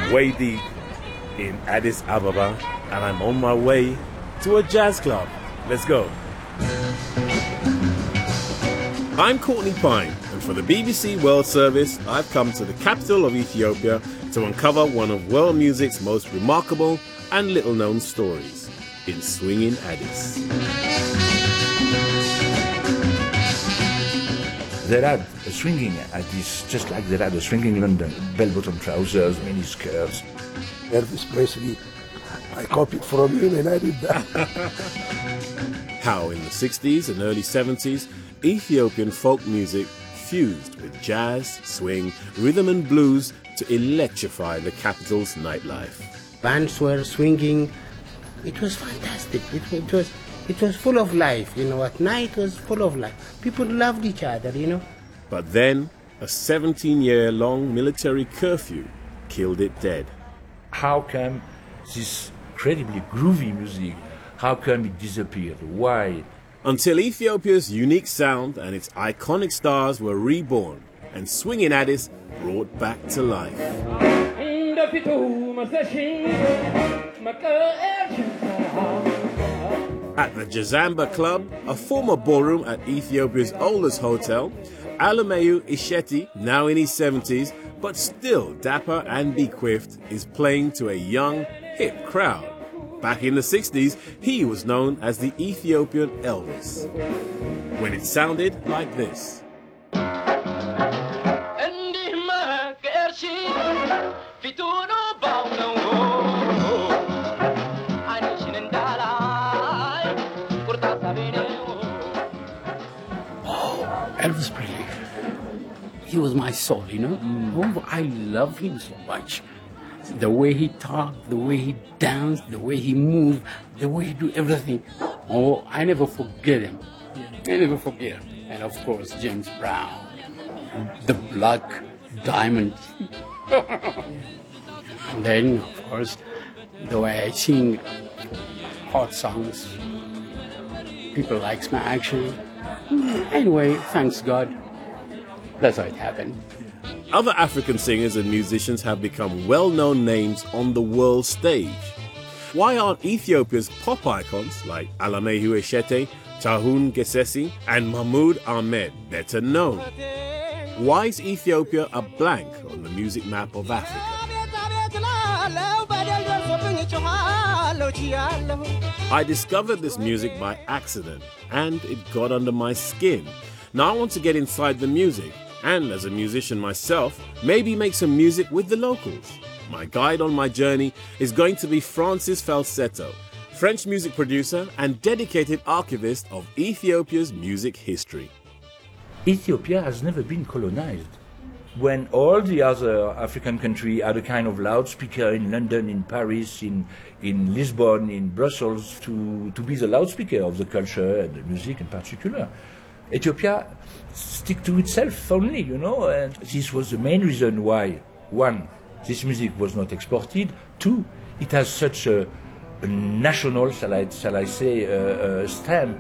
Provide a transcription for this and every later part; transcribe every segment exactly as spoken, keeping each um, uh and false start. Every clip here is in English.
way deep in Addis Ababa, and I'm on my way to a jazz club. Let's go. I'm Courtney Pine, and for the B B C World Service, I've come to the capital of Ethiopia to uncover one of world music's most remarkable and little-known stories in swinging Addis. They had a swinging Addis, just like they had a swinging London. Bell-bottom trousers, mini skirts. Elvis Presley, I copied from him and I did that. How in the sixties and early seventies, Ethiopian folk music fused with jazz, swing, rhythm and blues to electrify the capital's nightlife. Bands were swinging. It was fantastic. It, it was it was full of life, you know. At night it was full of life. People loved each other, you know. But then a seventeen-year-long military curfew killed it dead. How come this incredibly groovy music, how come it disappeared? Why? Until Ethiopia's unique sound and its iconic stars were reborn and swinging Addis brought back to life. At the Jazamba Club, a former ballroom at Ethiopia's oldest hotel, Alameyu Isheti, now in his seventies, but still dapper and bequiffed, is playing to a young, hip crowd. Back in the sixties, he was known as the Ethiopian Elvis, when it sounded like this. Elvis Presley, he was my soul, you know. Mm. Oh, I love him so much. The way he talked, the way he danced, the way he moved, the way he do everything. Oh, I never forget him. I never forget him. And of course, James Brown, the Black Diamond. And then, of course, the way I sing hot songs. People likes my action. Anyway, thanks God. That's how it happened. Other African singers and musicians have become well-known names on the world stage. Why aren't Ethiopia's pop icons like Alameyu Ishete, Tahun Gesesi, and Mahmoud Ahmed better known? Why is Ethiopia a blank on the music map of Africa? I discovered this music by accident, and it got under my skin. Now I want to get inside the music, and as a musician myself, maybe make some music with the locals. My guide on my journey is going to be Francis Falsetto, French music producer and dedicated archivist of Ethiopia's music history. Ethiopia has never been colonized. When all the other African countries had a kind of loudspeaker in London, in Paris, in, in Lisbon, in Brussels, to, to be the loudspeaker of the culture and the music in particular, Ethiopia stick to itself only, you know, and this was the main reason why, one, this music was not exported, two, it has such a, a national, shall I, shall I say, uh, uh, stamp.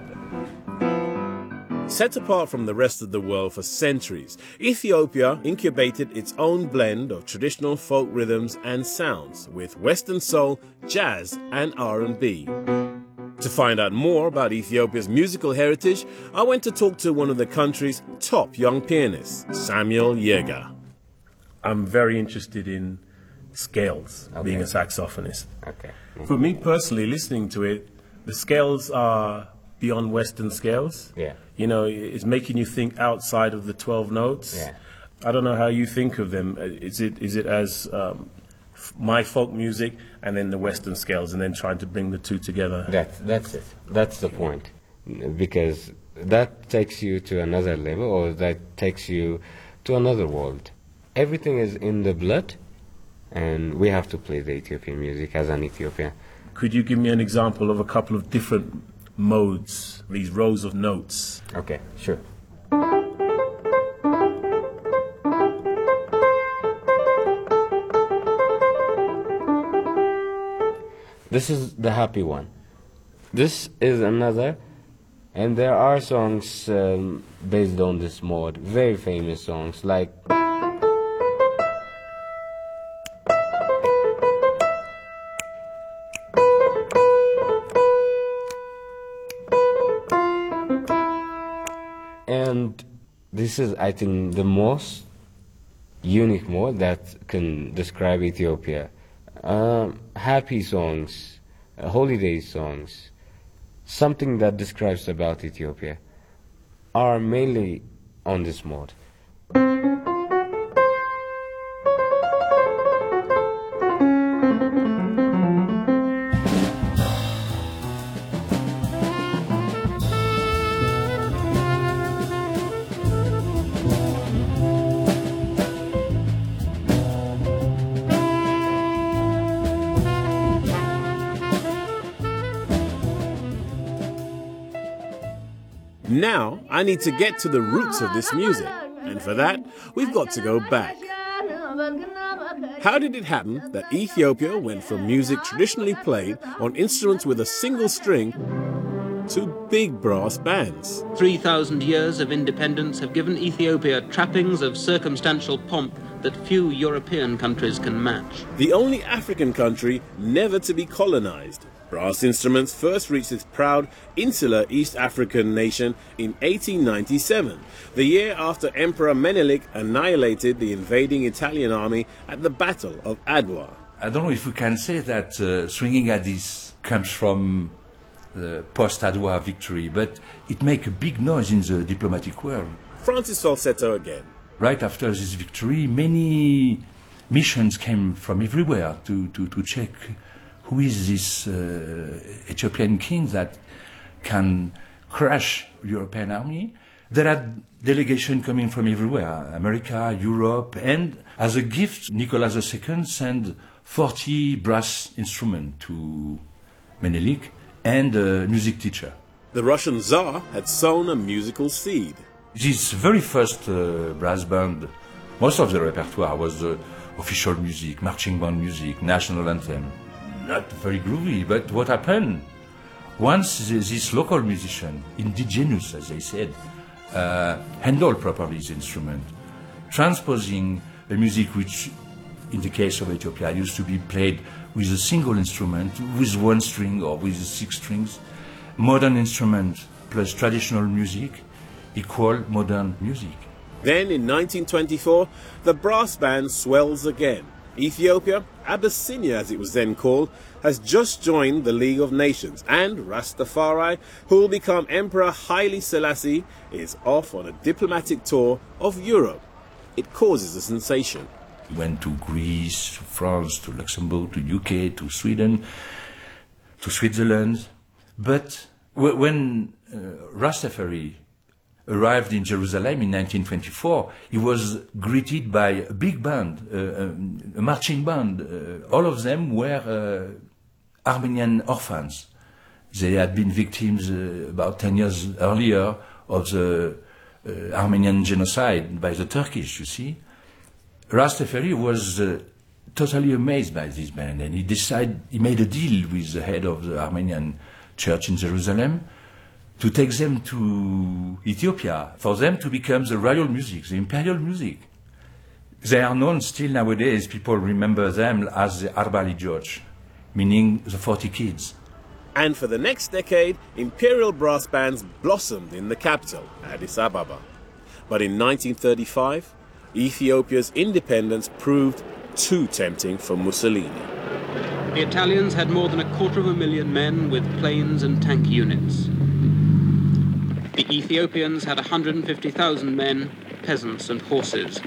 Set apart from the rest of the world for centuries, Ethiopia incubated its own blend of traditional folk rhythms and sounds with Western soul, jazz and R and B. To find out more about Ethiopia's musical heritage, I went to talk to one of the country's top young pianists, Samuel Yega. I'm very interested in scales, okay. Being a saxophonist. Okay. Mm-hmm. For me personally, listening to it, the scales are beyond Western scales. Yeah. You know, it's making you think outside of the twelve notes. Yeah. I don't know how you think of them. Is it is it as um, my folk music and then the Western scales and then trying to bring the two together? That's, that's it. That's the point. Because that takes you to another level, or that takes you to another world. Everything is in the blood, and we have to play the Ethiopian music as an Ethiopian. Could you give me an example of a couple of different modes, these rows of notes? Okay, sure. This is the happy one. This is another, and there are songs um, based on this mode, very famous songs like this is, I think, the most unique mode that can describe Ethiopia. Um, happy songs, uh, holiday songs, something that describes about Ethiopia are mainly on this mode. Now, I need to get to the roots of this music, and for that, we've got to go back. How did it happen that Ethiopia went from music traditionally played on instruments with a single string to big brass bands? Three thousand years of independence have given Ethiopia trappings of circumstantial pomp that few European countries can match. The only African country never to be colonized. Brass instruments first reached this proud, insular East African nation in eighteen ninety-seven, the year after Emperor Menelik annihilated the invading Italian army at the Battle of Adwa. I don't know if we can say that uh, swinging Addis comes from the post-Adwa victory, but it makes a big noise in the diplomatic world. Francis Falsetto again. Right after this victory, many missions came from everywhere to, to, to check who is this uh, Ethiopian king that can crush European army. There are delegations coming from everywhere, America, Europe, and as a gift, Nicholas the Second sent forty brass instruments to Menelik and a music teacher. The Russian Tsar had sown a musical seed. This very first uh, brass band, most of the repertoire was uh, official music, marching band music, national anthem. Not very groovy, but what happened? Once this local musician, indigenous as they said, uh, handled properly the instrument, transposing a music which, in the case of Ethiopia, used to be played with a single instrument, with one string or with six strings, modern instrument plus traditional music equal modern music. Then in nineteen twenty-four, the brass band swells again. Ethiopia, Abyssinia as it was then called, has just joined the League of Nations, and Rastafari, who will become Emperor Haile Selassie, is off on a diplomatic tour of Europe. It causes a sensation. He went to Greece, to France, to Luxembourg, to U K, to Sweden, to Switzerland. But when uh, Rastafari arrived in Jerusalem in nineteen twenty-four, he was greeted by a big band, uh, a marching band. Uh, all of them were uh, Armenian orphans. They had been victims uh, about ten years earlier of the uh, Armenian genocide by the Turkish, you see. Rastafari was uh, totally amazed by this band, and he decided, he made a deal with the head of the Armenian church in Jerusalem to take them to Ethiopia, for them to become the royal music, the imperial music. They are known still nowadays, people remember them as the Arbali George, meaning the forty kids. And for the next decade, imperial brass bands blossomed in the capital, Addis Ababa. But in nineteen thirty-five, Ethiopia's independence proved too tempting for Mussolini. The Italians had more than a quarter of a million men with planes and tank units. The Ethiopians had one hundred fifty thousand men, peasants and horses.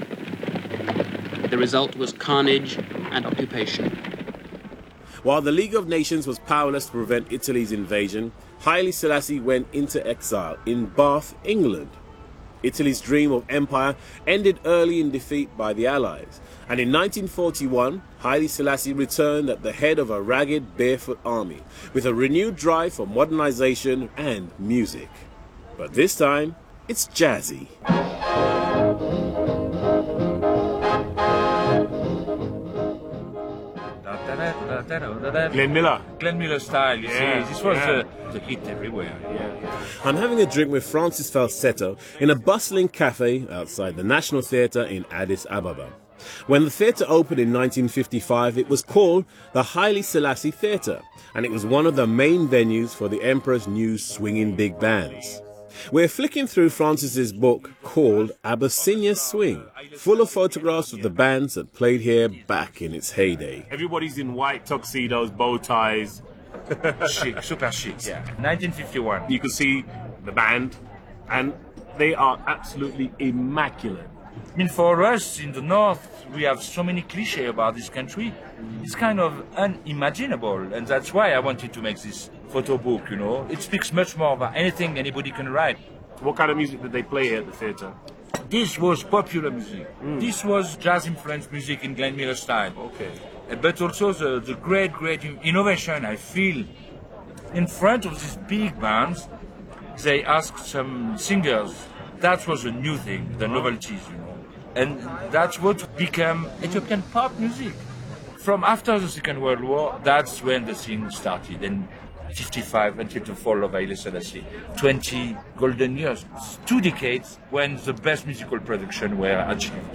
The result was carnage and occupation. While the League of Nations was powerless to prevent Italy's invasion, Haile Selassie went into exile in Bath, England. Italy's dream of empire ended early in defeat by the Allies, and in nineteen forty-one, Haile Selassie returned at the head of a ragged, barefoot army, with a renewed drive for modernization and music. But this time, it's jazzy. Glenn Miller. Glenn Miller style, you Yeah, see. This was yeah. the, the hit everywhere. Yeah, yeah. I'm having a drink with Francis Falsetto in a bustling cafe outside the National Theatre in Addis Ababa. When the theatre opened in nineteen fifty-five, it was called the Haile Selassie Theatre, and it was one of the main venues for the Emperor's new swinging big bands. We're flicking through Francis's book called Abyssinia Swing, full of photographs of the bands that played here back in its heyday. Everybody's in white tuxedos, bow ties. Chic, super chic, yeah. nineteen fifty-one. You can see the band, and they are absolutely immaculate. I mean, for us in the north, we have so many clichés about this country. It's kind of unimaginable, and that's why I wanted to make this photo book, you know. It speaks much more about anything anybody can write. What kind of music did they play here at the theatre? This was popular music. Mm. This was jazz-influenced music in Glenn Miller style. Okay. But also the, the great, great innovation I feel in front of these big bands. They asked some singers. That was a new thing, the novelties, you know. And that's what became Ethiopian pop music. From after the Second World War, that's when the thing started. And fifty-five until the fall of Haile Selassie. twenty golden years. Two decades when the best musical production were achieved.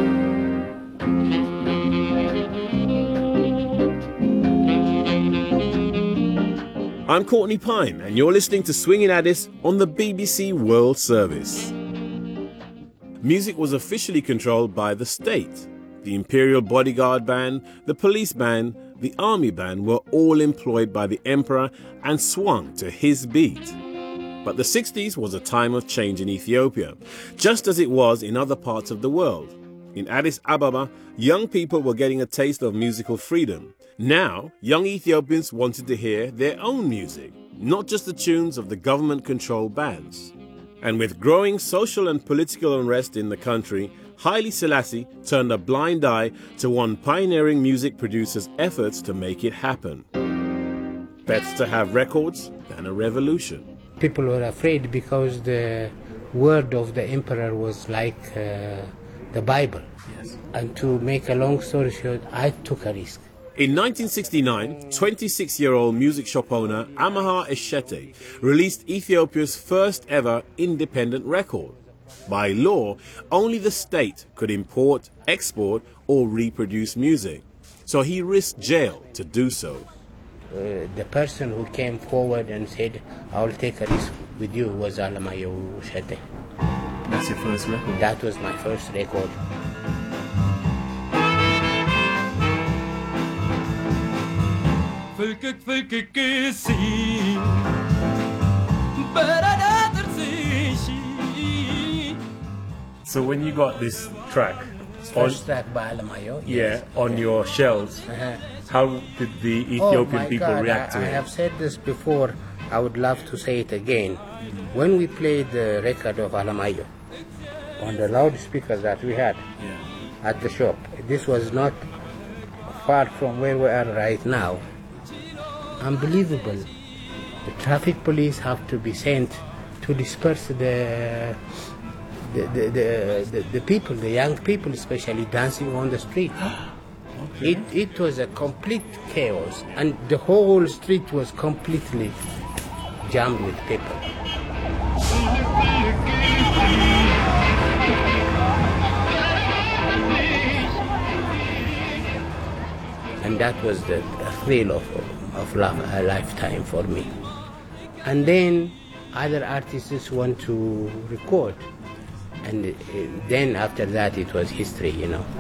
I'm Courtney Pine, and you're listening to Swingin' Addis on the B B C World Service. Music was officially controlled by the state. The Imperial Bodyguard Band, the Police Band, the Army Band were all employed by the Emperor and swung to his beat. But the sixties was a time of change in Ethiopia, just as it was in other parts of the world. In Addis Ababa, young people were getting a taste of musical freedom. Now, young Ethiopians wanted to hear their own music, not just the tunes of the government-controlled bands. And with growing social and political unrest in the country, Haile Selassie turned a blind eye to one pioneering music producer's efforts to make it happen. Better to have records than a revolution. People were afraid because the word of the emperor was like uh, the Bible. Yes. And to make a long story short, I took a risk. In nineteen sixty-nine, twenty-six-year-old music shop owner Amaha Eshete released Ethiopia's first ever independent record. By law, only the state could import, export, or reproduce music. So he risked jail to do so. Uh, the person who came forward and said, I will take a risk with you, was Alamayo Eshete. That's your first record? That was my first record. So when you got this track, First on, track by Alamayo, yes. Yeah, on yeah. your shelves, uh-huh. How did the Ethiopian oh people God, react I, to I it? I have said this before, I would love to say it again. Mm-hmm. When we played the record of Alamayo on the loudspeaker that we had yeah. at the shop, this was not far from where we are right now. Unbelievable. The traffic police have to be sent to disperse the the, the, the, the, the people, the young people especially, dancing on the street. Okay. It, it was a complete chaos, and the whole street was completely jammed with people. And that was the thrill of, of love, a lifetime for me. And then other artists want to record. And then after that it was history, you know.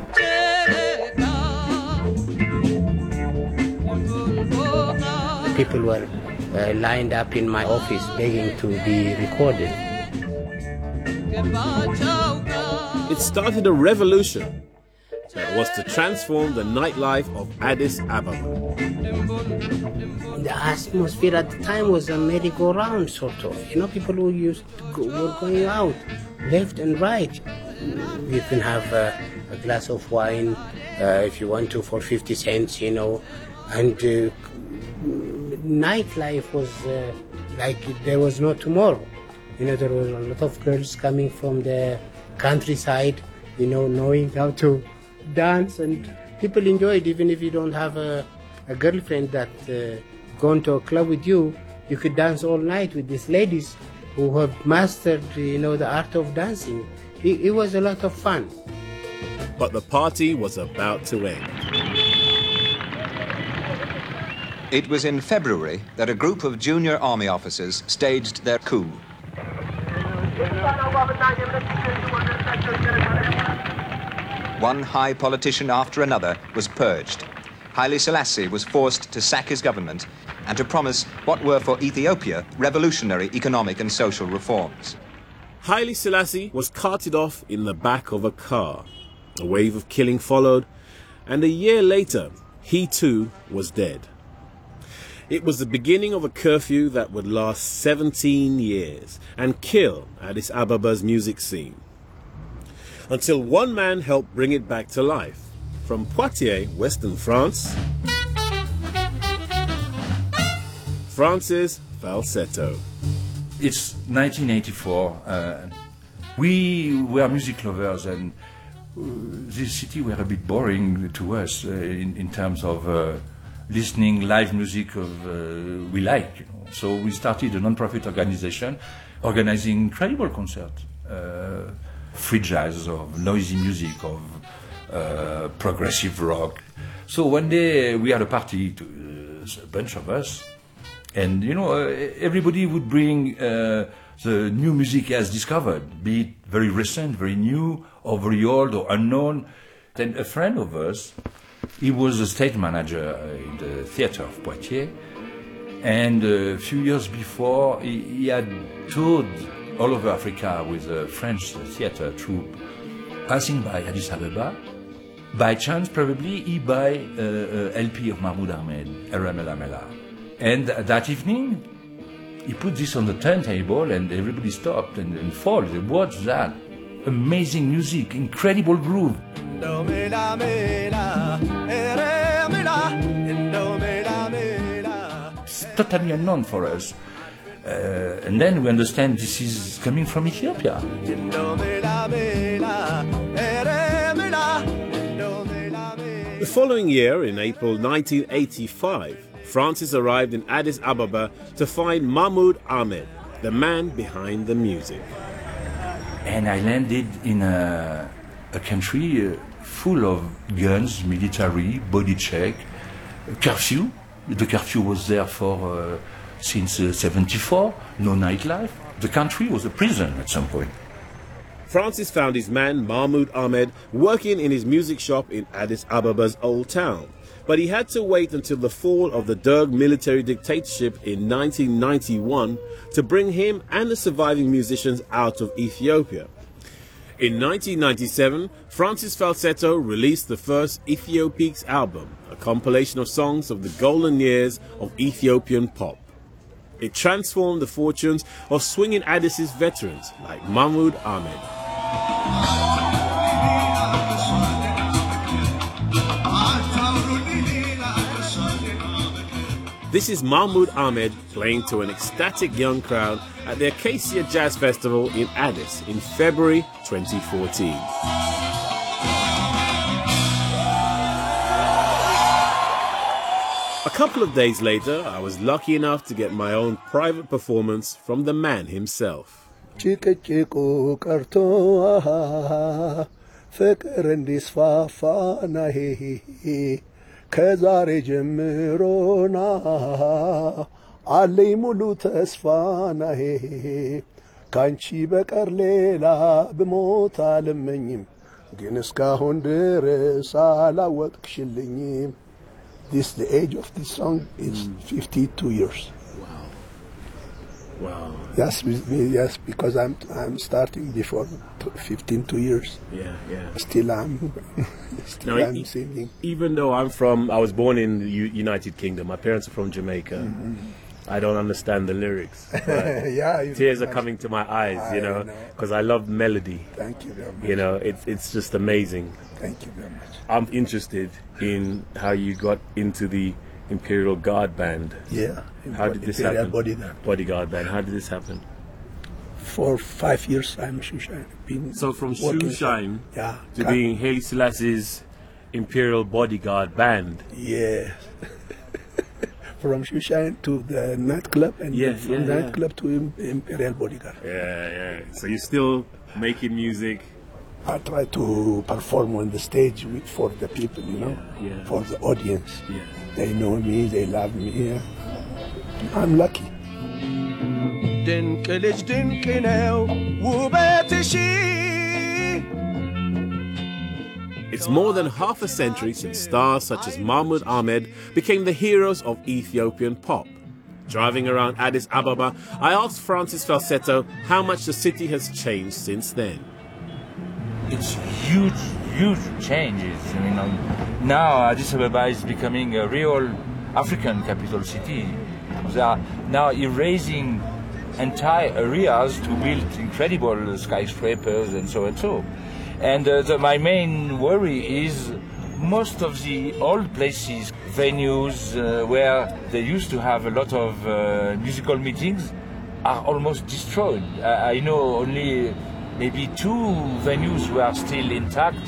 People were uh, lined up in my office begging to be recorded. It started a revolution that was to transform the nightlife of Addis Ababa. The atmosphere at the time was a merry-go-round, sort of. You know, people who used to go, were going out left and right. You can have uh, a glass of wine uh, if you want to for fifty cents, you know. And uh, nightlife was uh, like there was no tomorrow. You know, there was a lot of girls coming from the countryside, you know, knowing how to dance, and people enjoyed. Even if you don't have a, a girlfriend that uh, gone to a club with you, you could dance all night with these ladies who have mastered, you know, the art of dancing. It, it was a lot of fun. But the party was about to end. It was in February that a group of junior army officers staged their coup. One high politician after another was purged. Haile Selassie was forced to sack his government and to promise what were for Ethiopia revolutionary economic and social reforms. Haile Selassie was carted off in the back of a car. A wave of killing followed, and a year later, he too was dead. It was the beginning of a curfew that would last seventeen years and kill Addis Ababa's music scene. Until one man helped bring it back to life. From Poitiers, Western France, Francis Falsetto. It's nineteen eighty-four. Uh, we were music lovers, and uh, this city were a bit boring to us uh, in, in terms of uh, listening live music of uh, we like. You know. So we started a non-profit organization organizing incredible concerts, uh, free jazz, of noisy music, of uh, progressive rock. So one day we had a party, to, uh, a bunch of us, and you know, uh, everybody would bring uh, the new music he has discovered, be it very recent, very new, or very old, or unknown. Then a friend of us, he was a stage manager in the theater of Poitiers, and a few years before, he, he had toured all over Africa with a French theater troupe, passing by Addis Ababa. By chance, probably, he buy a, a L P of Mahmoud Ahmed, Eramela Mela. And that evening, he put this on the turntable, and everybody stopped and, and followed. What's that? Amazing music, incredible groove. It's totally unknown for us. Uh, and then we understand this is coming from Ethiopia. The following year, in April nineteen eighty-five, Francis arrived in Addis Ababa to find Mahmoud Ahmed, the man behind the music. And I landed in a, a country uh, full of guns, military, body check, curfew. The curfew was there for uh, since uh, seventy-four, no nightlife. The country was a prison at some point. Francis found his man Mahmoud Ahmed working in his music shop in Addis Ababa's Old Town. But he had to wait until the fall of the Derg military dictatorship in nineteen ninety-one to bring him and the surviving musicians out of Ethiopia. In nineteen ninety-seven, Francis Falsetto released the first Ethiopiques album, a compilation of songs of the golden years of Ethiopian pop. It transformed the fortunes of swinging Addis's veterans like Mahmoud Ahmed. This is Mahmoud Ahmed playing to an ecstatic young crowd at the Acacia Jazz Festival in Addis in February twenty fourteen. A couple of days later, I was lucky enough to get my own private performance from the man himself. ጭቅጭቁ ቀርቶ ፍቅር እንዲስፋፋና ከዛሬ ጀምሮና አለኝ ሙሉ ተስፋና ካንቺ በቀር ሌላ ብሞት አልመኝም ግን እስካሁን ድረስ አላወቅሽልኝም. This the age of this song is fifty-two years. Wow. Wow. Yes, yes, because I'm I'm starting before fifteen two years. Yeah, yeah. Still I'm still now, I'm e- singing. Even though I'm from, I was born in the U- United Kingdom. My parents are from Jamaica. Mm-hmm. I don't understand the lyrics. Yeah, you tears know, are coming to my eyes, I you know, because I love melody. Thank you very much. You know, it's it's just amazing. Thank you very much. I'm interested in how you got into the Imperial Guard Band. Yeah. How did this Imperial happen? Bodyguard. Bodyguard Band. How did this happen? For five years I'm Shoeshine. Been So from working- Shoeshine yeah, to ca- being Haile Selassie's Imperial Bodyguard Band. Yes. From Shoeshine to the nightclub, and Yeah, then from yeah, yeah. nightclub to Im- Imperial Bodyguard. Yeah, yeah. So you're still making music. I try to perform on the stage with, for the people, you know, Yeah, yeah. for the audience. Yeah. They know me, they love me. Yeah. I'm lucky. ድንቅ ልጅ ድንቅ ነው ውበትሽ It's more than half a century since stars such as Mahmoud Ahmed became the heroes of Ethiopian pop. Driving around Addis Ababa, I asked Francis Falsetto how much the city has changed since then. It's huge, huge changes. You know, now Addis Ababa is becoming a real African capital city. They are now erasing entire areas to build incredible skyscrapers and so and so. And uh, the, my main worry is most of the old places, venues uh, where they used to have a lot of uh, musical meetings are almost destroyed. I, I know only maybe two venues were still intact.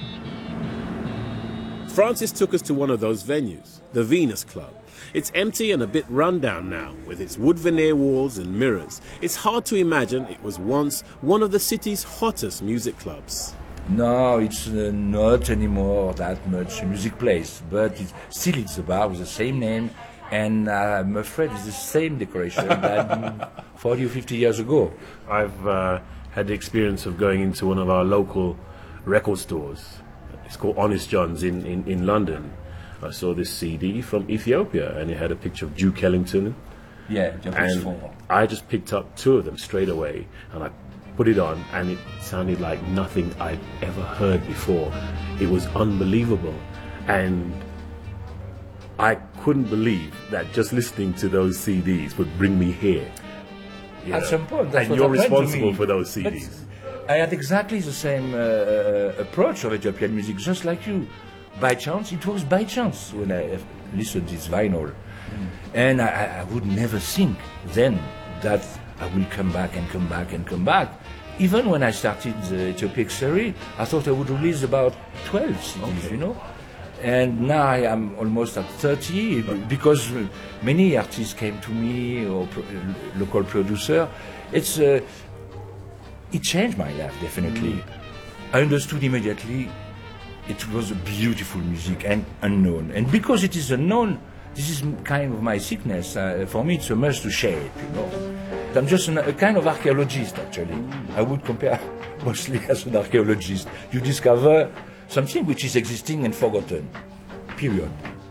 Francis took us to one of those venues, the Venus Club. It's empty and a bit run down now, with its wood veneer walls and mirrors. It's hard to imagine it was once one of the city's hottest music clubs. No, it's uh, not anymore that much a music place, but it's, still it's a bar with the same name, and uh, I'm afraid it's the same decoration than forty or fifty years ago. I've uh, had the experience of going into one of our local record stores. It's called Honest John's in, in, in London. I saw this C D from Ethiopia, and it had a picture of Duke Ellington. Yeah, Japanese and four. I just picked up two of them straight away, and I put it on, and it sounded like nothing I'd ever heard before. It was unbelievable, and I couldn't believe that just listening to those C Ds would bring me here. You At know? some point, that's and what you're happened to responsible me. for those C Ds. But I had exactly the same uh, approach of Ethiopian music, just like you. By chance, it was by chance when I listened to this vinyl. Mm. And I, I would never think then that I will come back and come back and come back. Even when I started the Ethiopic series, I thought I would release about twelve C Ds, okay. You know. And now I am almost at thirty because many artists came to me or pro- local producer. It's uh, it changed my life definitely. Mm. I understood immediately it was a beautiful music and unknown. And because it is unknown, this is kind of my sickness. Uh, for me, it's a must to share it, you know. I'm just an, a kind of archaeologist, actually. I would compare mostly as an archaeologist. You discover something which is existing and forgotten. Period.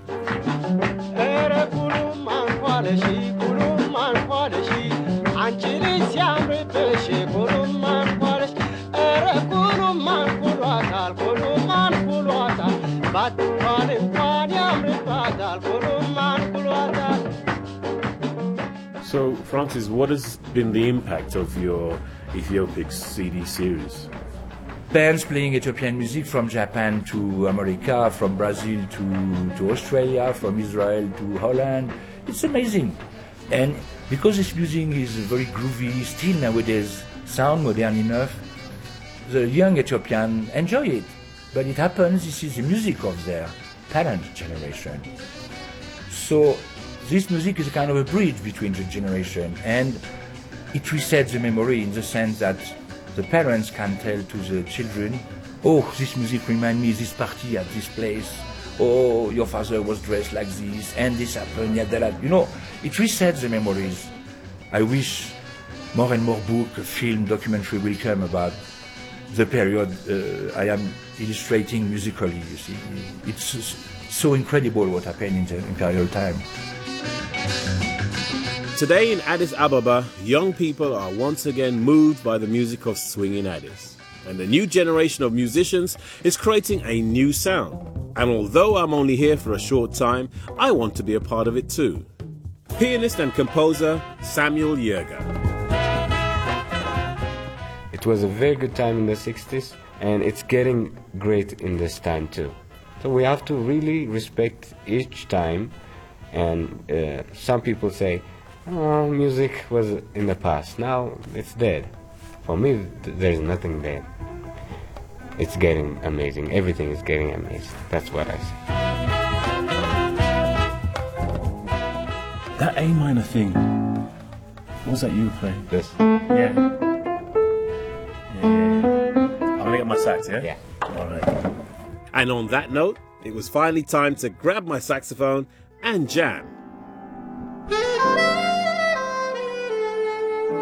So, Francis, what has been the impact of your Ethiopic C D series? Bands playing Ethiopian music from Japan to America, from Brazil to, to Australia, from Israel to Holland. It's amazing. And because this music is very groovy, still nowadays sound modern enough, the young Ethiopian enjoy it. But it happens, this is the music of their parent generation. So this music is a kind of a bridge between the generation, and it resets the memory in the sense that the parents can tell to the children, oh, this music reminds me of this party at this place, oh, your father was dressed like this, and this happened, yeah, that, you know, it resets the memories. I wish more and more book, film, documentary will come about the period uh, I am illustrating musically, you see. It's so incredible what happened in the imperial time. Today in Addis Ababa, young people are once again moved by the music of swing in Addis. And the new generation of musicians is creating a new sound. And although I'm only here for a short time, I want to be a part of it too. Pianist and composer Samuel Yerga. It was a very good time in the sixties, and it's getting great in this time too. So we have to really respect each time. And uh, some people say, oh, music was in the past, now it's dead. For me, th- there's nothing dead. It's getting amazing. Everything is getting amazing. That's what I say. That A minor thing, was that you playing? This? Yeah. Yeah, yeah, yeah. I'm gonna get my sax, yeah? Yeah. All right. And on that note, it was finally time to grab my saxophone and jam.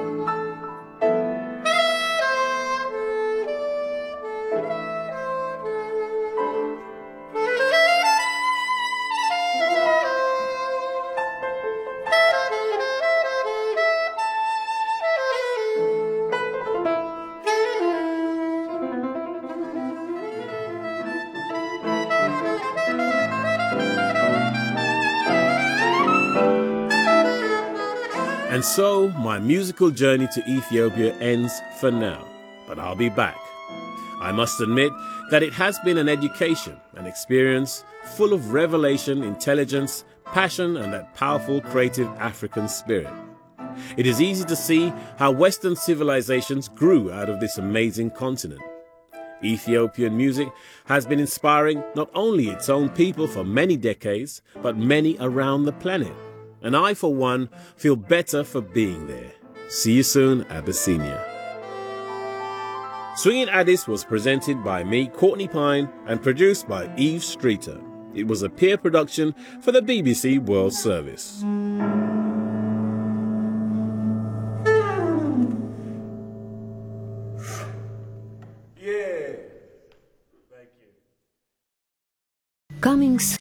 And so my musical journey to Ethiopia ends for now, but I'll be back. I must admit that it has been an education, an experience full of revelation, intelligence, passion, and that powerful creative African spirit. It is easy to see how Western civilizations grew out of this amazing continent. Ethiopian music has been inspiring not only its own people for many decades, but many around the planet. And I, for one, feel better for being there. See you soon, Abyssinia. Swinging Addis was presented by me, Courtney Pine, and produced by Eve Streeter. It was a peer production for the B B C World Service. Coming